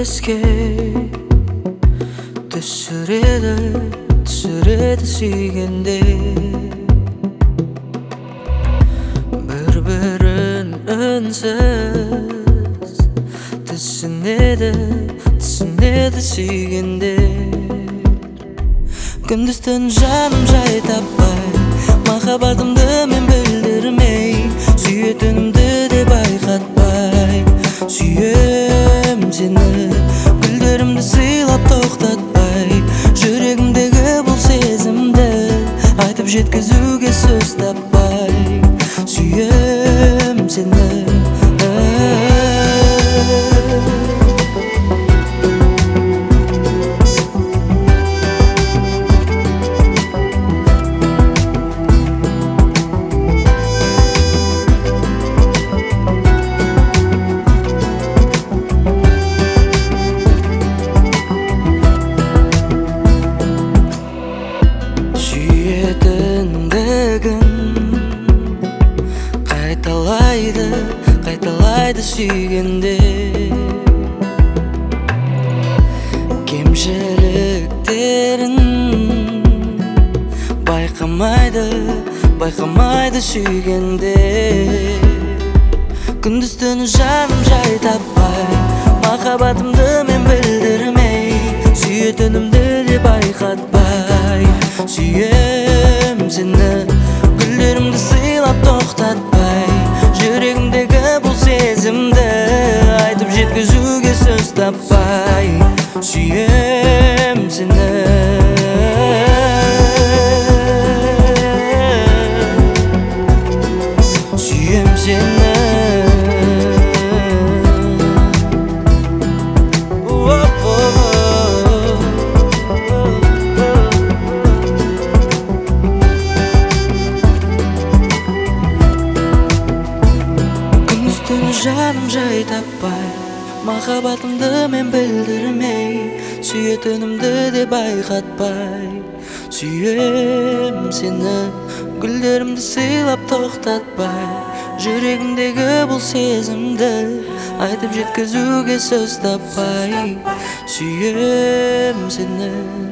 еске түсіреді сүйгенде бір-бірін үнсіз түсінеді сүйгенде күндіз-түн жаным жай таппай махаббатымды мен білдірмей сүйетінімді де байқатпай сүйем сені гүлдерімді сыйлап тоқтатпай жүрегімдегі бұл сезімді айтып жеткізуге сөз таппай сүйем сені қайталайды сүйгенде кемшіліктерін байқамайды сүйгенде күндіз-түні жаным жай таппай махаббатымды мен білдірмей сүйетінімді де байқатпай сүйем сені гүлдерімді сыйлап тоқтатпай жүрегімдегі бұл сезімді айтып жеткізуге сөз таппай сүйем сені сүйем сені жаным жай таппай махаббатымды мен білдірмей сүйетінімді де байқатпай сүйем сені гүлдерімді сыйлап тоқтатпай жүрегімдегі бұл сезімді айтып жеткізуге сөз таппай сүйем сені